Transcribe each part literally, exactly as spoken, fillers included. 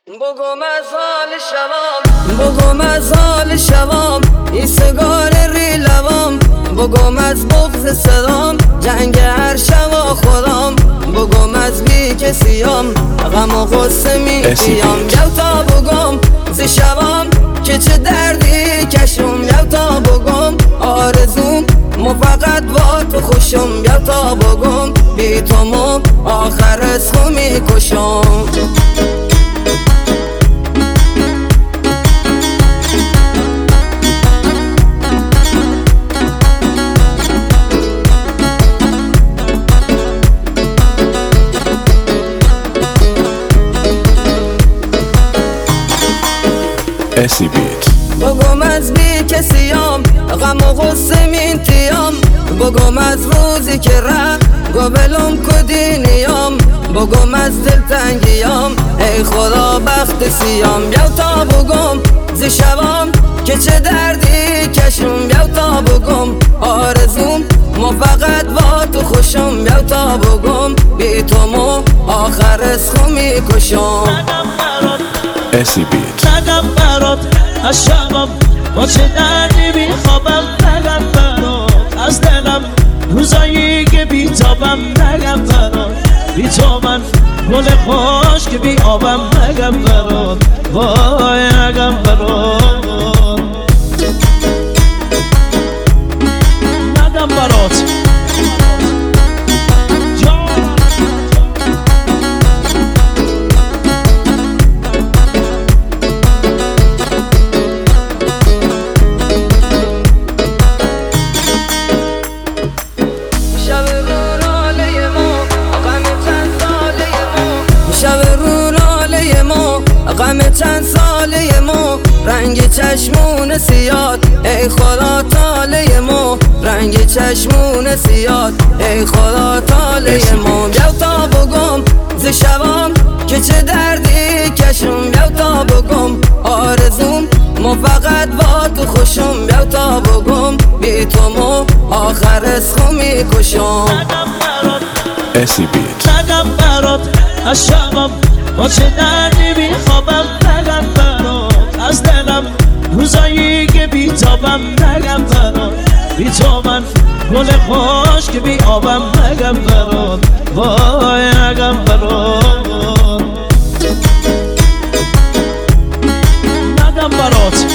بگم از حال شوام، بگم از حال شوام، این سگار ری لوام، بگم از بغض صدام، جنگ هر شوا خودم، بگم از بی کسیام، غم و غصه می بیام. یو تا بگم زی شوام که چه دردی کشم، یو تا بگم آرزوم مو فقط با تو خوشم، یو تا بگم بی تو مو آخر اسخو می کشم. اسی بیت. بگم از بی کسیام، غم و غصه مین تیام، بگم از روزی که ره گوبلم کدینیام، بگم از دلتنگیام ای خدا بخت سیام. یو تا بگم زی شوام که چه دردی کشم، یو تا بگم آرزوم مو فقط با تو خوشم، یو تا بگم بی تو مو آخر اسخو می کشم. اسی بیت. نگم برات از شبم با چه دردی میخوابم، نگم برات از دلم روزایی که بیتابم، نگم برات بی تو من گل خوش که بی آبم، نگم برات وای نگم برات نگم برات غم چند ساله مو، رنگ چشمون سیاد ای خدا تاله مو، رنگ چشمون سیاد ای خدا تاله مو. یو تا بگم زی شوام که چه دردی کشم، یو تا بگم آرزوم مو فقط با تو خوشم، یو تا بگم بی تو مو آخر اسخو می کشم. اسی بیت. نگم برات از شبم با چه دردی میخوابم، نگم برات از دلم روزایی که بیتابم، نگم برات بی تو من گل خوش که بی آبم، نگم برات وای نگم برات نگم برات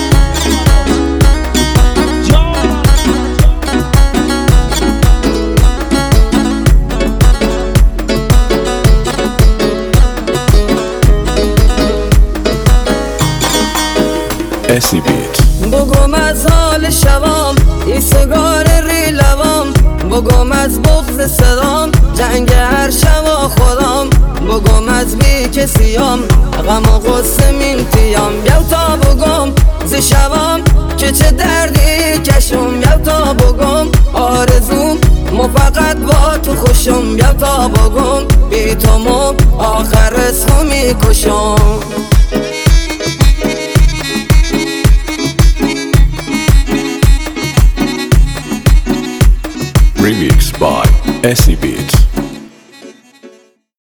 اسی بیت. بگم از حال شوام، این سگار ری لوام، بگم از بغض صدام، جنگ هر شوا خودم، بگم از بی کسیام، غم و غصه مین تیام. یو تا بگم زی شوام که چه دردی کشم، یو تا بگم آرزوم مو فقط با تو خوشم، یو تا بگم بی تو مو آخر اسخو می کشم. Remixed by اسی بیت.